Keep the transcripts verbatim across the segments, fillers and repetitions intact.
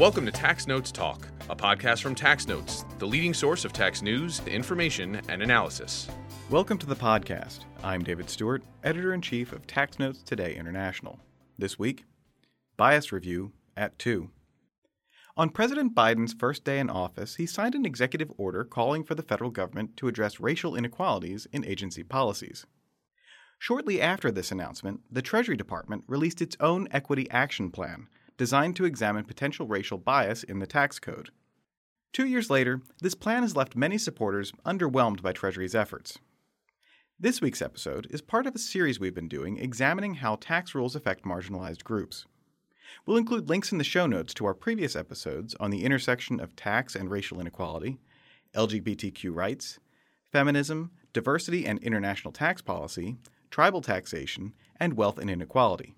Welcome to Tax Notes Talk, a podcast from Tax Notes, the leading source of tax news, information, and analysis. Welcome to the podcast. I'm David Stewart, Editor-in-Chief of Tax Notes Today International. This week, Bias Review at two. On President Biden's first day in office, he signed an executive order calling for the federal government to address racial inequalities in agency policies. Shortly after this announcement, the Treasury Department released its own Equity Action Plan, designed to examine potential racial bias in the tax code. Two years later, this plan has left many supporters underwhelmed by Treasury's efforts. This week's episode is part of a series we've been doing examining how tax rules affect marginalized groups. We'll include links in the show notes to our previous episodes on the intersection of tax and racial inequality, L G B T Q rights, feminism, diversity and international tax policy, tribal taxation, and wealth and inequality.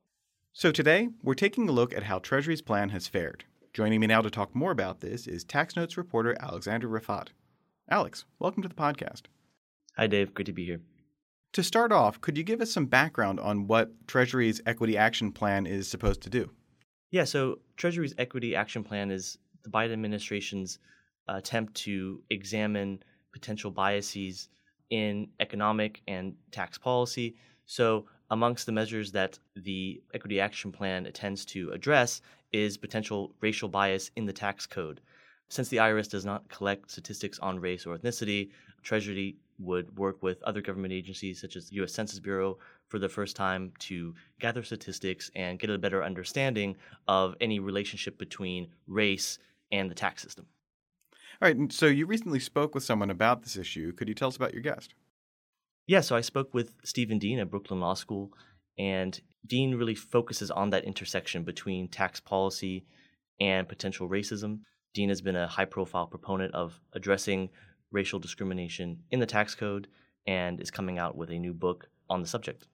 So today, we're taking a look at how Treasury's plan has fared. Joining me now to talk more about this is Tax Notes reporter Alexander Rafat. Alex, welcome to the podcast. Hi, Dave. Good to be here. To start off, could you give us some background on what Treasury's Equity Action Plan is supposed to do? Yeah, so Treasury's Equity Action Plan is the Biden administration's attempt to examine potential biases in economic and tax policy. So amongst the measures that the Equity Action Plan intends to address is potential racial bias in the tax code. Since the I R S does not collect statistics on race or ethnicity, Treasury would work with other government agencies such as the U S Census Bureau for the first time to gather statistics and get a better understanding of any relationship between race and the tax system. All right, and so you recently spoke with someone about this issue. Could you tell us about your guest? Yeah, so I spoke with Stephen Dean at Brooklyn Law School, and Dean really focuses on that intersection between tax policy and potential racism. Dean has been a high-profile proponent of addressing racial discrimination in the tax code and is coming out with a new book on the subject.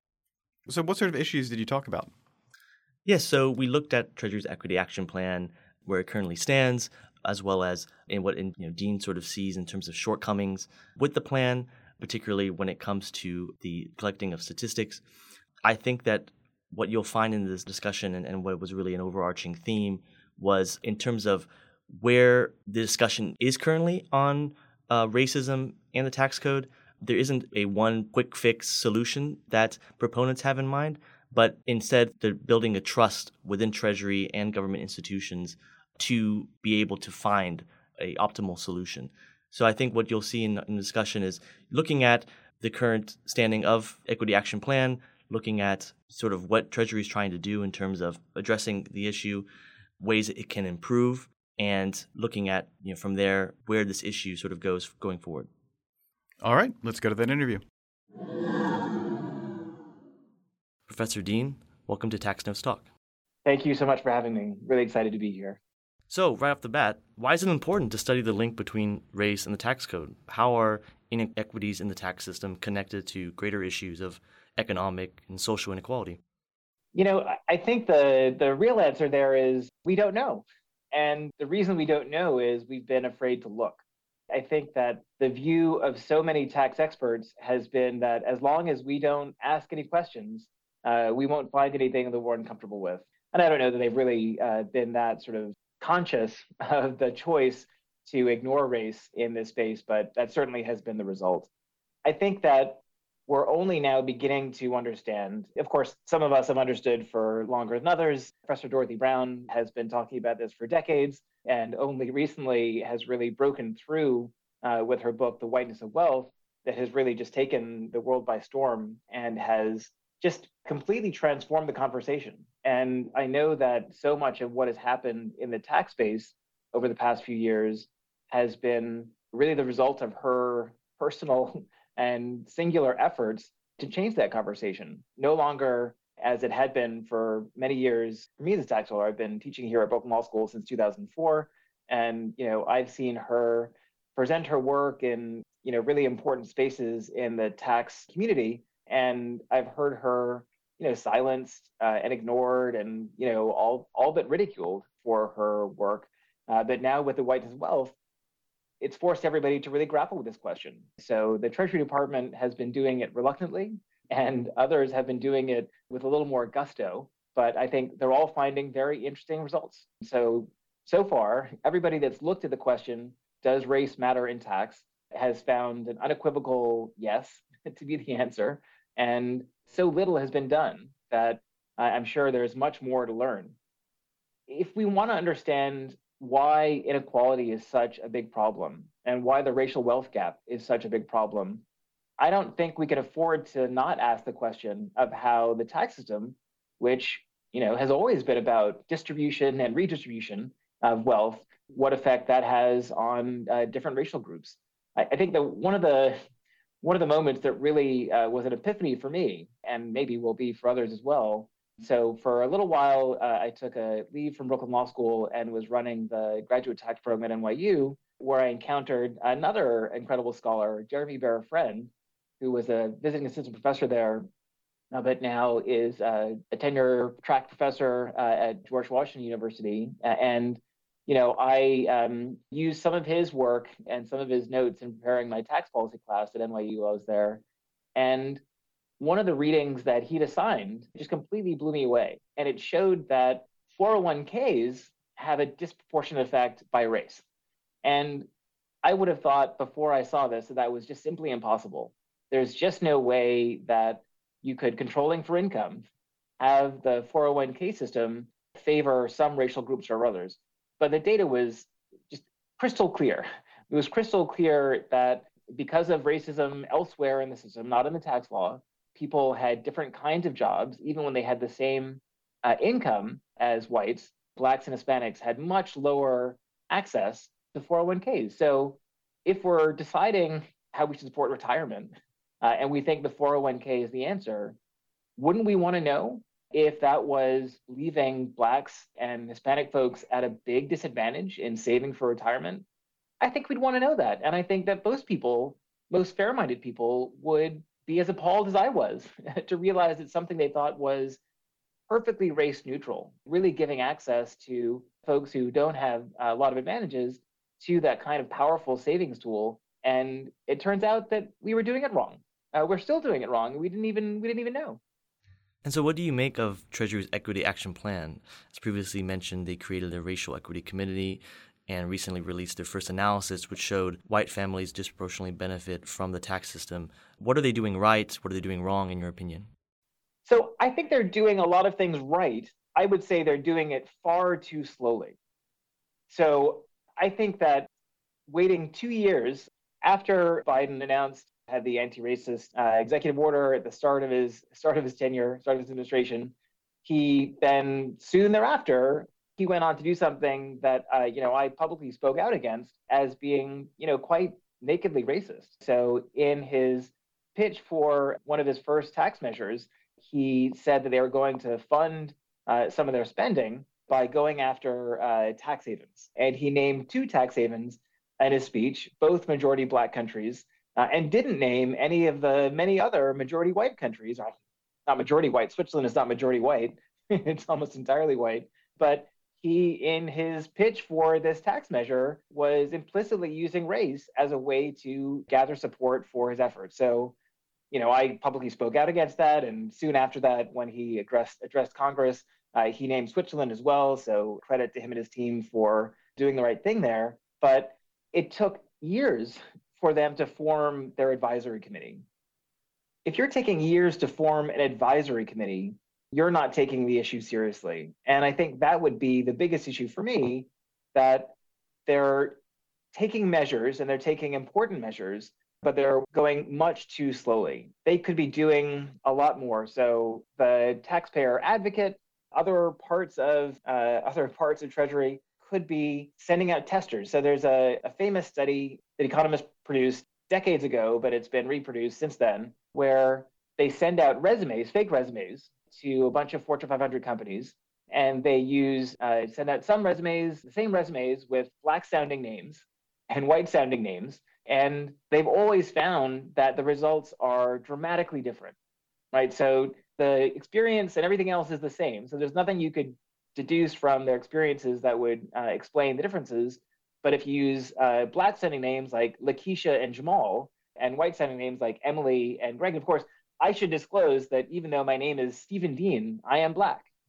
So what sort of issues did you talk about? Yes, so we looked at Treasury's Equity Action Plan, where it currently stands, as well as in what in, you know, Dean sort of sees in terms of shortcomings with the plan, particularly when it comes to the collecting of statistics. I think that what you'll find in this discussion and, and what was really an overarching theme was in terms of where the discussion is currently on uh, racism and the tax code. There isn't a one quick fix solution that proponents have in mind, but instead they're building a trust within Treasury and government institutions to be able to find a optimal solution. So I think what you'll see in, in the discussion is looking at the current standing of Equity Action Plan, looking at sort of what Treasury is trying to do in terms of addressing the issue, ways it can improve, and looking at, you know, from there where this issue sort of goes going forward. All right, let's go to that interview. Professor Dean, welcome to Tax Notes Talk. Thank you so much for having me. Really excited to be here. So, right off the bat, why is it important to study the link between race and the tax code? How are inequities in the tax system connected to greater issues of economic and social inequality? You know, I think the, the real answer there is we don't know. And the reason we don't know is we've been afraid to look. I think that the view of so many tax experts has been that as long as we don't ask any questions, uh, we won't find anything that we're uncomfortable with. And I don't know that they've really uh, been that sort of conscious of the choice to ignore race in this space, but that certainly has been the result. I think that we're only now beginning to understand. Of course, some of us have understood for longer than others. Professor Dorothy Brown has been talking about this for decades, and only recently has really broken through uh, with her book, The Whiteness of Wealth, that has really just taken the world by storm and has just completely transformed the conversation. And I know that so much of what has happened in the tax space over the past few years has been really the result of her personal and singular efforts to change that conversation. No longer, as it had been for many years, for me as a tax lawyer, I've been teaching here at Brooklyn Law School since two thousand four. And, you know, I've seen her present her work in, you know, really important spaces in the tax community. And I've heard her, you know, silenced uh, and ignored and, you know, all, all but ridiculed for her work. Uh, but now with the Whiteness of Wealth, it's forced everybody to really grapple with this question. So the Treasury Department has been doing it reluctantly, and others have been doing it with a little more gusto. but I think they're all finding very interesting results. So, so far, everybody that's looked at the question, does race matter in tax, has found an unequivocal yes to be the answer. And so little has been done that I'm sure there's much more to learn. If we want to understand why inequality is such a big problem and why the racial wealth gap is such a big problem, I don't think we can afford to not ask the question of how the tax system, which you know has always been about distribution and redistribution of wealth, what effect that has on uh, different racial groups. I, I think that one of the one of the moments that really uh, was an epiphany for me, and maybe will be for others as well. So for a little while, uh, I took a leave from Brooklyn Law School and was running the graduate tax program at N Y U, where I encountered another incredible scholar, Jeremy Barra-Friend, who was a visiting assistant professor there, uh, but now is uh, a tenure track professor uh, at George Washington University. Uh, and, you know, I um, used some of his work and some of his notes in preparing my tax policy class at N Y U while I was there. And one of the readings that he'd assigned just completely blew me away. And it showed that four oh one k's have a disproportionate effect by race. And I would have thought before I saw this that that was just simply impossible. There's just no way that you could, controlling for income, have the four oh one k system favor some racial groups or others. But the data was just crystal clear. It was crystal clear that because of racism elsewhere in the system, not in the tax law, people had different kinds of jobs, even when they had the same uh, income as whites. Blacks and Hispanics had much lower access to four oh one k's. So if we're deciding how we should support retirement, uh, and we think the four oh one k is the answer, wouldn't we want to know if that was leaving Blacks and Hispanic folks at a big disadvantage in saving for retirement? I think we'd want to know that. And I think that most people, most fair-minded people, would be as appalled as I was to realize that something they thought was perfectly race neutral, really giving access to folks who don't have a lot of advantages to that kind of powerful savings tool. And it turns out that we were doing it wrong. Uh, we're still doing it wrong. We didn't even we didn't even know. And so what do you make of Treasury's Equity Action Plan? As previously mentioned, they created a Racial Equity Committee and recently released their first analysis, which showed white families disproportionately benefit from the tax system. What are they doing right? What are they doing wrong, in your opinion? So I think they're doing a lot of things right. I would say they're doing it far too slowly. So I think that waiting two years after Biden announced, had the anti-racist uh, executive order at the start of his start of his tenure, start of his administration, he then soon thereafter, he went on to do something that, uh, you know, I publicly spoke out against as being, you know, quite nakedly racist. So in his pitch for one of his first tax measures, he said that they were going to fund uh, some of their spending by going after uh, tax havens. And he named two tax havens in his speech, both majority Black countries, uh, and didn't name any of the many other majority white countries. Not majority white. Switzerland is not majority white. It's almost entirely white. But he, in his pitch for this tax measure, was implicitly using race as a way to gather support for his efforts. So, you know, I publicly spoke out against that. And soon after that, when he addressed, addressed Congress, uh, he named Switzerland as well. So credit to him and his team for doing the right thing there. But it took years for them to form their advisory committee. If you're taking years to form an advisory committee, you're not taking the issue seriously. And I think that would be the biggest issue for me, that they're taking measures and they're taking important measures, but they're going much too slowly. They could be doing a lot more. So the taxpayer advocate, other parts of uh, other parts of Treasury could be sending out testers. So there's a, a famous study that economists produced decades ago, but it's been reproduced since then, where they send out resumes, fake resumes, to a bunch of Fortune five hundred companies, and they use uh, send out some resumes, the same resumes with Black-sounding names and white-sounding names, and they've always found that the results are dramatically different, right? So the experience and everything else is the same. So there's nothing you could deduce from their experiences that would uh, explain the differences. But if you use uh, Black-sounding names like Lakeisha and Jamal, and white-sounding names like Emily and Greg, of course, I should disclose that even though my name is Stephen Dean, I am Black.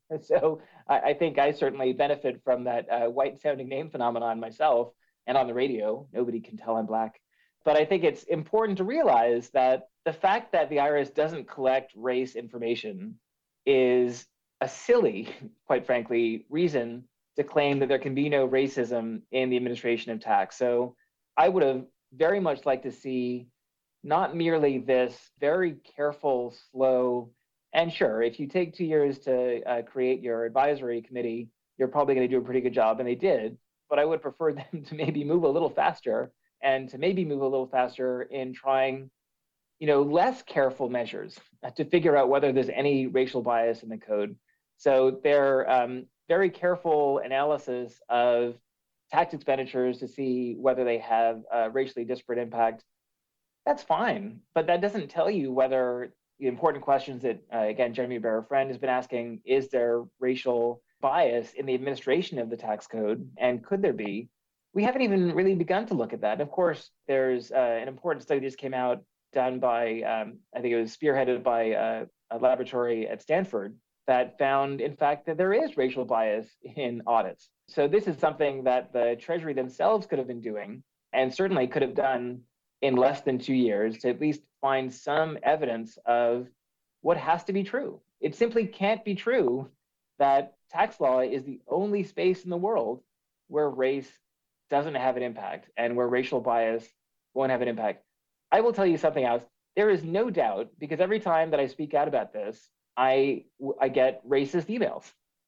So I, I think I certainly benefit from that uh, white sounding name phenomenon myself. And on the radio, nobody can tell I'm Black. But I think it's important to realize that the fact that the I R S doesn't collect race information is a silly, quite frankly, reason to claim that there can be no racism in the administration of tax. So I would have very much liked to see not merely this very careful, slow, and sure, if you take two years to uh, create your advisory committee, you're probably going to do a pretty good job, and they did. But I would prefer them to maybe move a little faster and to maybe move a little faster in trying, you know, less careful measures to figure out whether there's any racial bias in the code. So their um, very careful analysis of tax expenditures to see whether they have a racially disparate impact, that's fine. But that doesn't tell you whether the important questions that, uh, again, Jeremy Bear-Friend has been asking, is there racial bias in the administration of the tax code? And could there be? We haven't even really begun to look at that. And of course, there's uh, an important study that just came out done by, um, I think it was spearheaded by uh, a laboratory at Stanford that found, in fact, that there is racial bias in audits. So this is something that the Treasury themselves could have been doing, and certainly could have done in less than two years to at least find some evidence of what has to be true. It simply can't be true that tax law is the only space in the world where race doesn't have an impact and where racial bias won't have an impact. I will tell you something else. There is no doubt, because every time that I speak out about this, I, I get racist emails.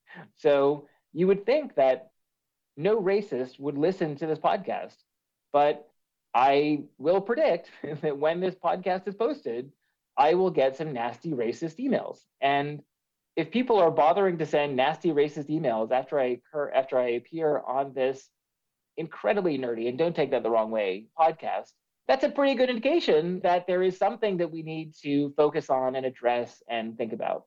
So you would think that no racist would listen to this podcast, but I will predict that when this podcast is posted, I will get some nasty racist emails. And if people are bothering to send nasty racist emails after I occur, after I appear on this incredibly nerdy, and don't take that the wrong way, podcast, that's a pretty good indication that there is something that we need to focus on and address and think about.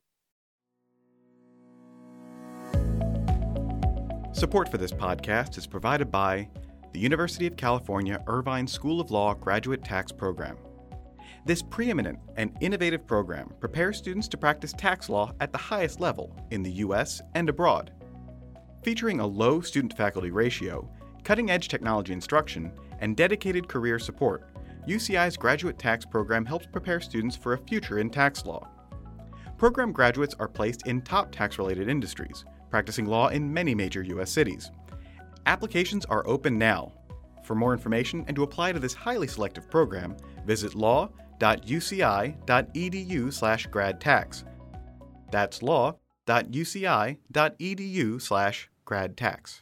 Support for this podcast is provided by the University of California Irvine School of Law Graduate Tax Program. This preeminent and innovative program prepares students to practice tax law at the highest level in the U S and abroad. Featuring a low student-to-faculty ratio, cutting-edge technology instruction, and dedicated career support, U C I's graduate tax program helps prepare students for a future in tax law. Program graduates are placed in top tax-related industries, practicing law in many major U S cities. Applications are open now. For more information and to apply to this highly selective program, visit law.uci.edu slash gradtax. That's law.uci.edu slash gradtax.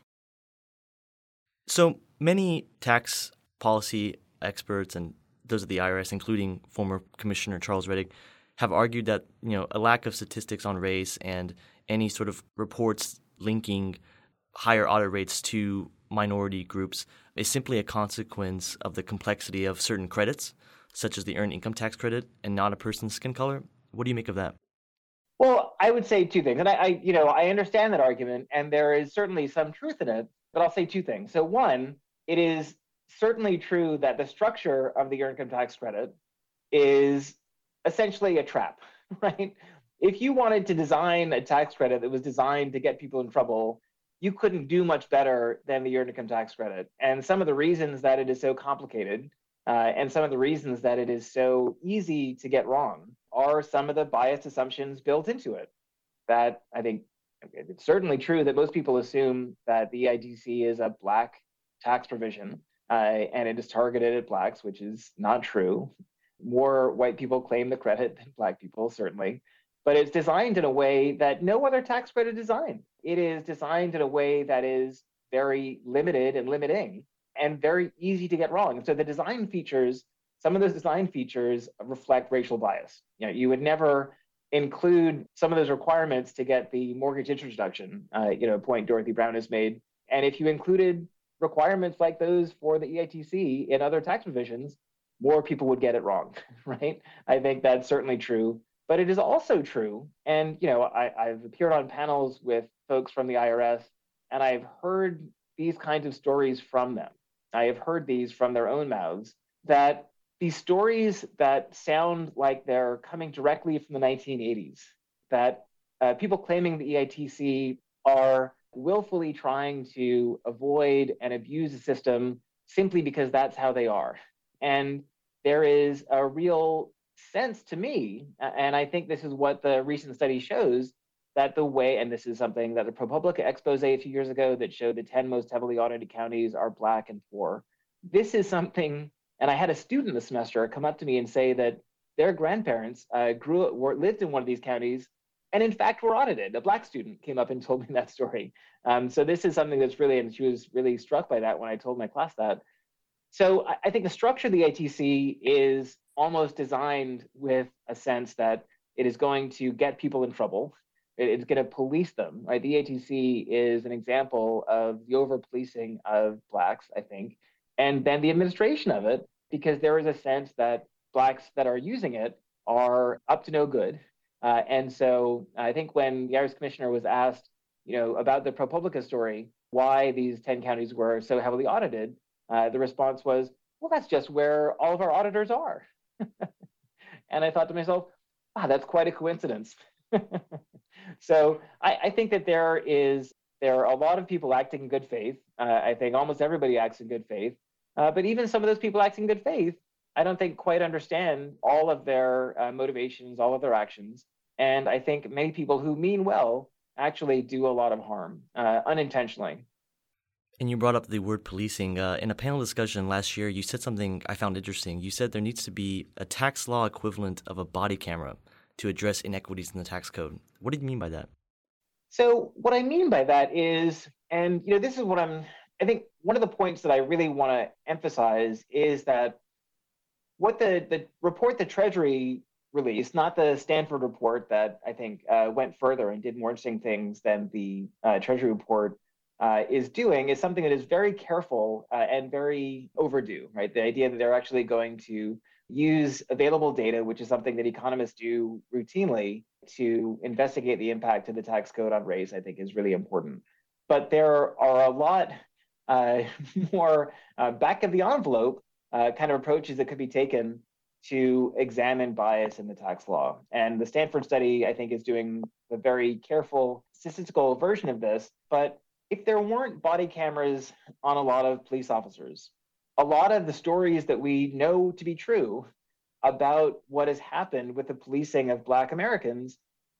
So many tax policy experts and those of the I R S, including former Commissioner Charles Rettig, have argued that, you know, a lack of statistics on race and any sort of reports linking higher audit rates to minority groups is simply a consequence of the complexity of certain credits, such as the earned income tax credit, and not a person's skin color. What do you make of that? Well, I would say two things. And I, I you know, I understand that argument, and there is certainly some truth in it, but I'll say two things. So one, it is certainly true that the structure of the earned income tax credit is essentially a trap, right? If you wanted to design a tax credit that was designed to get people in trouble, you couldn't do much better than the earned income tax credit. And some of the reasons that it is so complicated uh, and some of the reasons that it is so easy to get wrong are some of the biased assumptions built into it. That I think it's certainly true that most people assume that the E I T C is a Black tax provision uh, and it is targeted at Blacks, which is not true. More white people claim the credit than Black people, certainly. But it's designed in a way that no other tax credit is designed. It is designed in a way that is very limited and limiting and very easy to get wrong. And so the design features, some of those design features reflect racial bias. You know, you would never include some of those requirements to get the mortgage interest deduction, uh, you know, a point Dorothy Brown has made. And if you included requirements like those for the E I T C in other tax provisions, more people would get it wrong, right? I think that's certainly true. But it is also true, and you know, I, I've appeared on panels with folks from the I R S, and I've heard these kinds of stories from them. I have heard these from their own mouths, that these stories that sound like they're coming directly from the nineteen eighties, that uh, people claiming the E I T C are willfully trying to avoid and abuse the system simply because that's how they are. And there is a real sense to me, and I think this is what the recent study shows, that the way, and this is something that the ProPublica expose a few years ago that showed the ten most heavily audited counties are Black and poor. This is something, and I had a student this semester come up to me and say that their grandparents uh, grew or lived in one of these counties and in fact were audited. A Black student came up and told me that story. Um, so this is something that's really, and she was really struck by that when I told my class that. So I, I think the structure of the E I T C is almost designed with a sense that it is going to get people in trouble. It, it's going to police them, right? The E I T C is an example of the over-policing of Blacks, I think, and then the administration of it, because there is a sense that Blacks that are using it are up to no good. Uh, and so I think when the I R S commissioner was asked, you know, about the ProPublica story, why these ten counties were so heavily audited, uh, the response was, well, that's just where all of our auditors are. And I thought to myself, wow, that's quite a coincidence. So I, I think that there is, there are a lot of people acting in good faith. Uh, I think almost everybody acts in good faith. Uh, but even some of those people acting in good faith, I don't think quite understand all of their uh, motivations, all of their actions. And I think many people who mean well actually do a lot of harm uh, unintentionally. And you brought up the word policing. Uh, in a panel discussion last year, you said something I found interesting. You said there needs to be a tax law equivalent of a body camera to address inequities in the tax code. What did you mean by that? So what I mean by that is, and you know, this is what I'm, I think one of the points that I really want to emphasize is that what the, the report the Treasury released, not the Stanford report that I think uh, went further and did more interesting things than the uh, Treasury report uh, is doing, is something that is very careful uh, and very overdue, right? The idea that they're actually going to use available data, which is something that economists do routinely, to investigate the impact of the tax code on race, I think is really important. But there are a lot uh, more uh, back of the envelope uh, kind of approaches that could be taken to examine bias in the tax law. And the Stanford study, I think, is doing a very careful statistical version of this. But if there weren't body cameras on a lot of police officers, a lot of the stories that we know to be true about what has happened with the policing of Black Americans,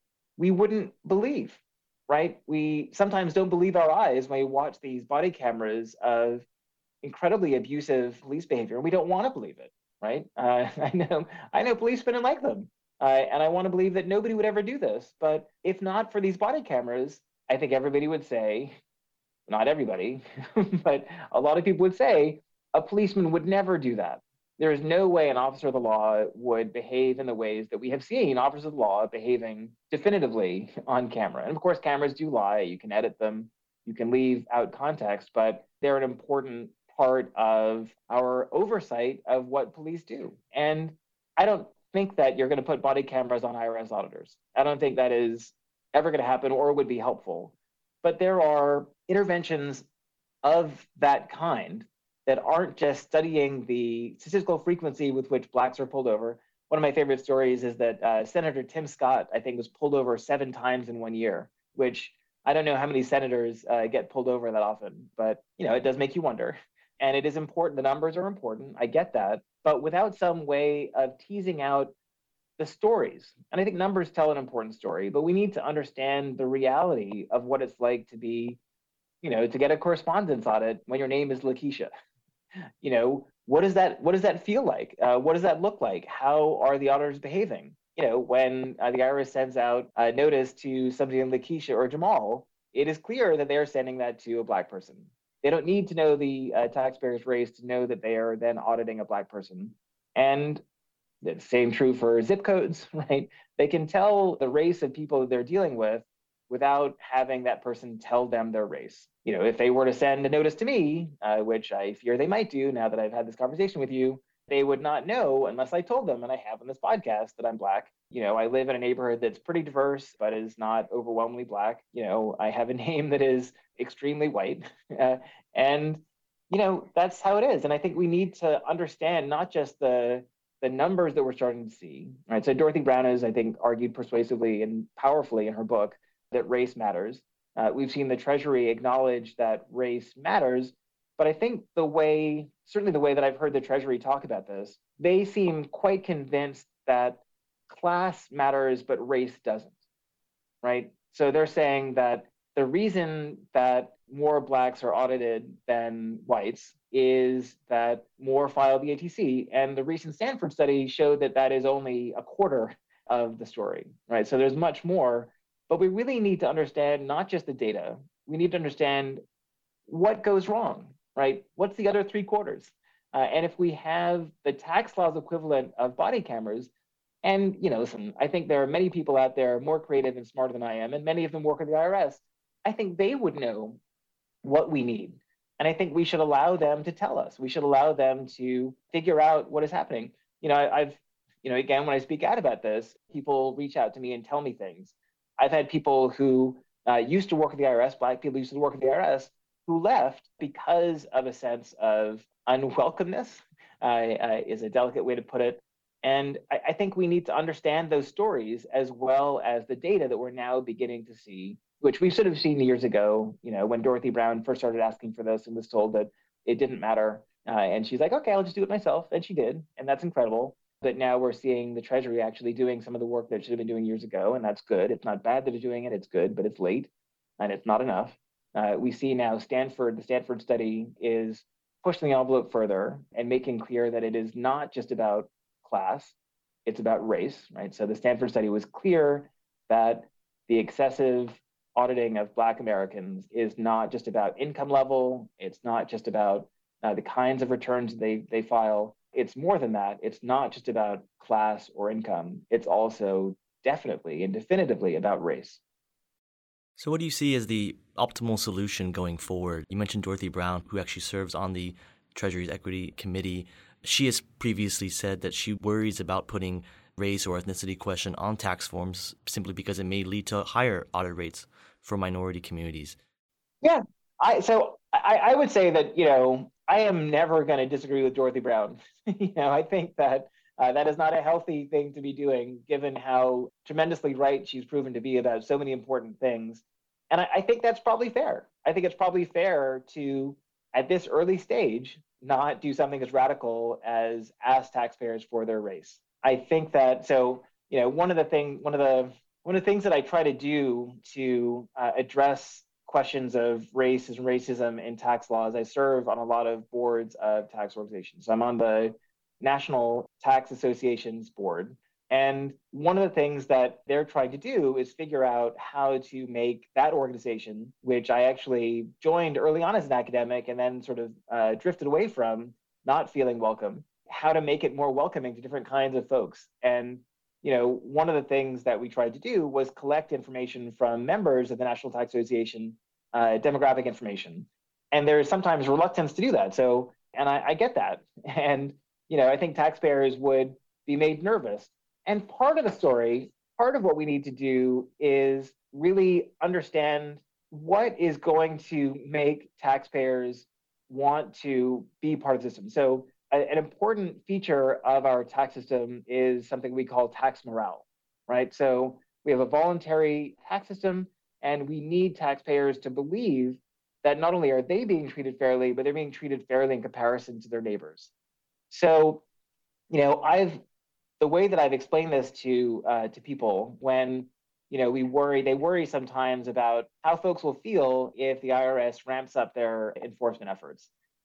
we wouldn't believe, right? We sometimes don't believe our eyes when we watch these body cameras of incredibly abusive police behavior, and we don't want to believe it, right? Uh, I know, I know policemen and like them, uh, and I want to believe that nobody would ever do this. But if not for these body cameras, I think everybody would say, not everybody, but a lot of people would say, a policeman would never do that. There is no way an officer of the law would behave in the ways that we have seen officers of the law behaving definitively on camera. And of course, cameras do lie. You can edit them. You can leave out context, but they're an important part of our oversight of what police do. And I don't think that you're going to put body cameras on I R S auditors. I don't think that is ever going to happen or would be helpful. But there are interventions of that kind that aren't just studying the statistical frequency with which Blacks are pulled over. One of my favorite stories is that uh, Senator Tim Scott, I think, was pulled over seven times in one year, which I don't know how many senators uh, get pulled over that often, but you know, it does make you wonder. And it is important. The numbers are important. I get that. But without some way of teasing out the stories, and I think numbers tell an important story, but we need to understand the reality of what it's like to be, you know, to get a correspondence audit when your name is Lakeisha. You know, what does that what does that feel like? Uh, what does that look like? How are the auditors behaving? You know, when uh, the I R S sends out a notice to somebody in Lakeisha or Jamal, it is clear that they are sending that to a Black person. They don't need to know the uh, taxpayer's race to know that they are then auditing a Black person. And the same true for zip codes, right? They can tell the race of people that they're dealing with without having that person tell them their race. You know, if they were to send a notice to me, uh, which I fear they might do now that I've had this conversation with you, they would not know unless I told them, and I have on this podcast, that I'm Black. You know, I live in a neighborhood that's pretty diverse, but is not overwhelmingly Black. You know, I have a name that is extremely white. Uh, and, you know, that's how it is. And I think we need to understand not just the the numbers that we're starting to see, right? So Dorothy Brown has, I think, argued persuasively and powerfully in her book that race matters. Uh, we've seen the Treasury acknowledge that race matters, but I think the way, certainly the way that I've heard the Treasury talk about this, they seem quite convinced that class matters, but race doesn't, right? So they're saying that the reason that more Blacks are audited than whites is that more file the A T C. And the recent Stanford study showed that that is only a quarter of the story, right? So there's much more, but we really need to understand not just the data, we need to understand what goes wrong, right? What's the other three quarters? Uh, and if we have the tax law's equivalent of body cameras, and, you know, listen, I think there are many people out there more creative and smarter than I am, and many of them work at the I R S. I think they would know what we need. And I think we should allow them to tell us. We should allow them to figure out what is happening. You know, I, I've, you know, again, when I speak out about this, people reach out to me and tell me things. I've had people who uh, used to work at the I R S, Black people used to work at the I R S, who left because of a sense of unwelcomeness, uh, uh, is a delicate way to put it. And I, I think we need to understand those stories as well as the data that we're now beginning to see, which we should have seen years ago, you know, when Dorothy Brown first started asking for this and was told that it didn't matter. Uh, and she's like, okay, I'll just do it myself. And she did. And that's incredible. But now we're seeing the Treasury actually doing some of the work that it should have been doing years ago. And that's good. It's not bad that they're doing it. It's good, but it's late and it's not enough. Uh, we see now Stanford, the Stanford study is pushing the envelope further and making clear that it is not just about class, it's about race, right? So the Stanford study was clear that the excessive auditing of Black Americans is not just about income level. It's not just about uh, the kinds of returns they, they file. It's more than that. It's not just about class or income. It's also definitely and definitively about race. So what do you see as the optimal solution going forward? You mentioned Dorothy Brown, who actually serves on the Treasury's Equity Committee. She has previously said that she worries about putting race or ethnicity question on tax forms simply because it may lead to higher audit rates for minority communities. Yeah, I so I, I would say that, you know, I am never going to disagree with Dorothy Brown. you know, I think that uh, that is not a healthy thing to be doing, given how tremendously right she's proven to be about so many important things. And I, I think that's probably fair. I think it's probably fair to, at this early stage, not do something as radical as ask taxpayers for their race. I think that, so, you know, one of the thing, one of the, one of the things that I try to do to uh, address questions of race and racism in tax laws, I serve on a lot of boards of tax organizations. So I'm on the National Tax Association's board. And one of the things that they're trying to do is figure out how to make that organization, which I actually joined early on as an academic and then sort of uh, drifted away from, not feeling welcome, how to make it more welcoming to different kinds of folks. And, you know, one of the things that we tried to do was collect information from members of the National Tax Association, uh, demographic information. And there is sometimes reluctance to do that. So, and I, I get that. And, you know, I think taxpayers would be made nervous. And part of the story, part of what we need to do is really understand what is going to make taxpayers want to be part of the system. So a, an important feature of our tax system is something we call tax morale, right? So we have a voluntary tax system, and we need taxpayers to believe that not only are they being treated fairly, but they're being treated fairly in comparison to their neighbors. So, you know, I've the way that I've explained this to uh, to people when, you know, we worry, they worry sometimes about how folks will feel if the I R S ramps up their enforcement efforts.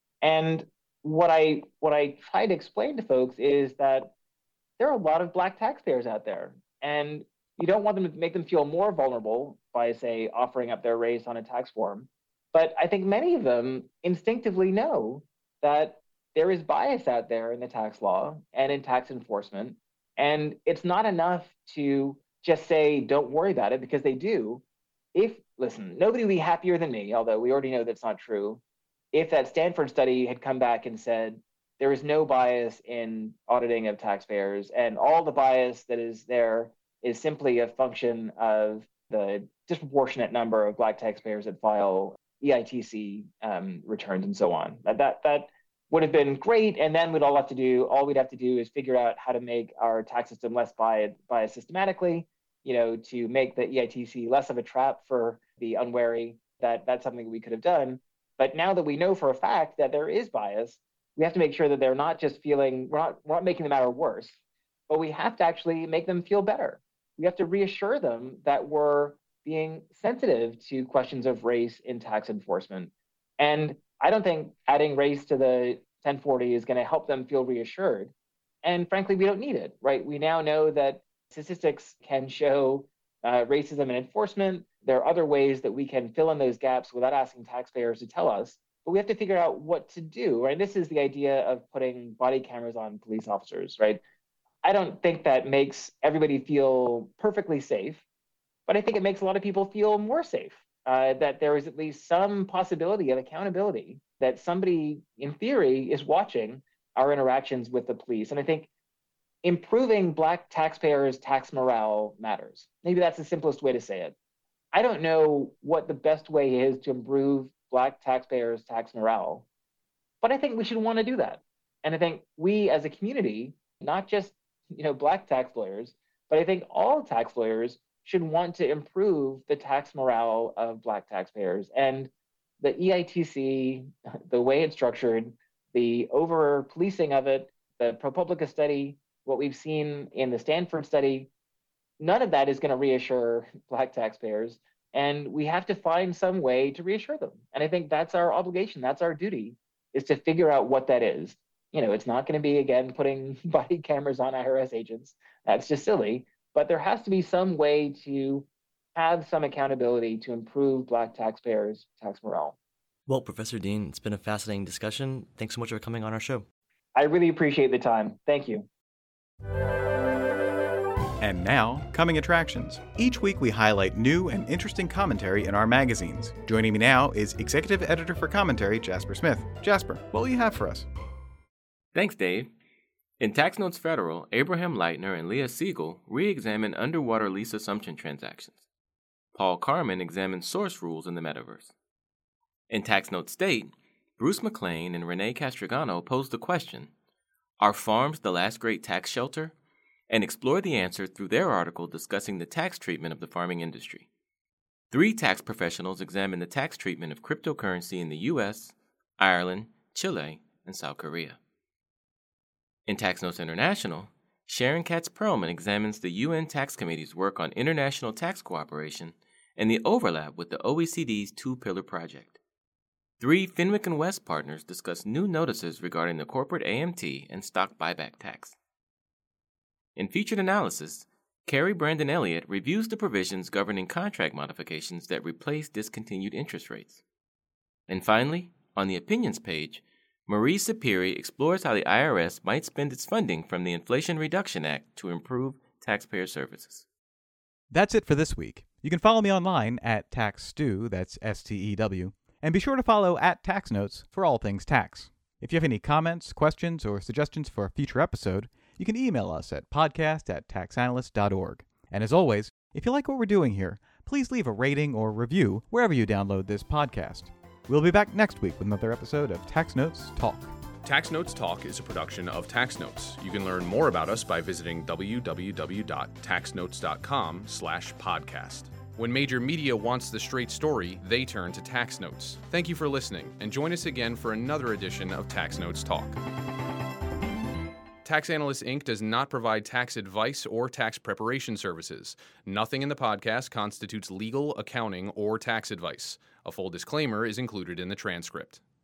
And what I what I try to explain to folks is that there are a lot of Black taxpayers out there, and you don't want them to make them feel more vulnerable by, say, offering up their race on a tax form. But I think many of them instinctively know that there is bias out there in the tax law and in tax enforcement. And it's not enough to just say, don't worry about it, because they do. If, listen, nobody would be happier than me, although we already know that's not true, if that Stanford study had come back and said, there is no bias in auditing of taxpayers, and all the bias that is there is simply a function of the disproportionate number of Black taxpayers that file E I T C um, returns and so on. That, that, that would have been great. And then we'd all have to do, all we'd have to do is figure out how to make our tax system less biased, biased systematically, you know, to make the E I T C less of a trap for the unwary. That that's something we could have done. But now that we know for a fact that there is bias, we have to make sure that they're not just feeling, we're not, we're not making the matter worse, but we have to actually make them feel better. We have to reassure them that we're being sensitive to questions of race in tax enforcement. And I don't think adding race to the ten forty is going to help them feel reassured. And frankly, we don't need it, right? We now know that statistics can show uh, racism in enforcement. There are other ways that we can fill in those gaps without asking taxpayers to tell us. But we have to figure out what to do, right? This is the idea of putting body cameras on police officers, right? I don't think that makes everybody feel perfectly safe, but I think it makes a lot of people feel more safe, uh, that there is at least some possibility of accountability, that somebody in theory is watching our interactions with the police. And I think improving Black taxpayers' tax morale matters. Maybe that's the simplest way to say it. I don't know what the best way is to improve Black taxpayers' tax morale, but I think we should want to do that. And I think we as a community, not just you know Black tax lawyers, but I think all tax lawyers should want to improve the tax morale of Black taxpayers. And the E I T C, the way it's structured, the over-policing of it, the ProPublica study, what we've seen in the Stanford study, none of that is going to reassure Black taxpayers. And we have to find some way to reassure them. And I think that's our obligation. That's our duty, is to figure out what that is. You know, it's not going to be, again, putting body cameras on I R S agents. That's just silly. But there has to be some way to have some accountability to improve Black taxpayers' tax morale. Well, Professor Dean, it's been a fascinating discussion. Thanks so much for coming on our show. I really appreciate the time. Thank you. And now, coming attractions. Each week we highlight new and interesting commentary in our magazines. Joining me now is Executive Editor for Commentary, Jasper Smith. Jasper, what will you have for us? Thanks, Dave. In Tax Notes Federal, Abraham Leitner and Leah Siegel re-examine underwater lease assumption transactions. Paul Carman examines source rules in the metaverse. In Tax Notes State, Bruce McLean and Renee Castrigano pose the question, are farms the last great tax shelter? And explore the answer through their article discussing the tax treatment of the farming industry. Three tax professionals examine the tax treatment of cryptocurrency in the U S, Ireland, Chile, and South Korea. In Tax Notes International, Sharon Katz-Perlman examines the U N Tax Committee's work on international tax cooperation and the overlap with the O E C D's Two-Pillar Project. Three Fenwick and West partners discuss new notices regarding the corporate A M T and stock buyback tax. In featured analysis, Carrie Brandon Elliott reviews the provisions governing contract modifications that replace discontinued interest rates. And finally, on the opinions page, Marie Sapiri explores how the I R S might spend its funding from the Inflation Reduction Act to improve taxpayer services. That's it for this week. You can follow me online at TaxStew, that's S T E W, and be sure to follow at Tax Notes for all things tax. If you have any comments, questions, or suggestions for a future episode, you can email us at podcast at taxanalyst dot org. And as always, if you like what we're doing here, please leave a rating or review wherever you download this podcast. We'll be back next week with another episode of Tax Notes Talk. Tax Notes Talk is a production of Tax Notes. You can learn more about us by visiting w w w dot tax notes dot com slash podcast. When major media wants the straight story, they turn to Tax Notes. Thank you for listening, and join us again for another edition of Tax Notes Talk. Tax Analysts, Incorporated does not provide tax advice or tax preparation services. Nothing in the podcast constitutes legal, accounting, or tax advice. A full disclaimer is included in the transcript.